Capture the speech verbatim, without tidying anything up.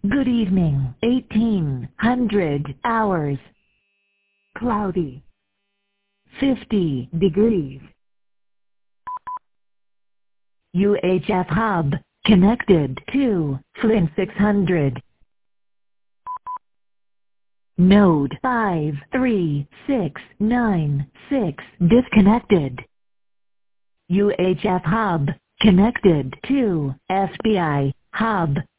Good evening. eighteen hundred hours. Cloudy. fifty degrees. U H F hub connected to Flynn six hundred. Node five three six nine six disconnected. U H F hub connected to F B I hub.